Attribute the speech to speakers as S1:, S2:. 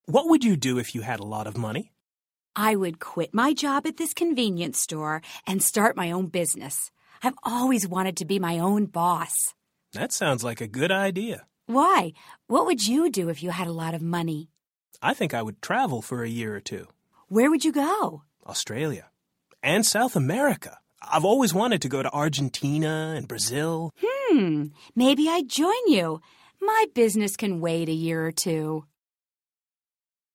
S1: What would you do if you had a lot of money?
S2: I would quit my job at this convenience store and start my own business. I've always wanted to be my own boss.
S1: That sounds like a good idea.
S2: Why? What would you do if you had a lot of money?
S1: I think I would travel for a year or two.
S2: Where would you go?
S1: Australia. And South America. I've always wanted to go to Argentina and Brazil.
S2: Maybe I'd join you. My business can wait a year or two.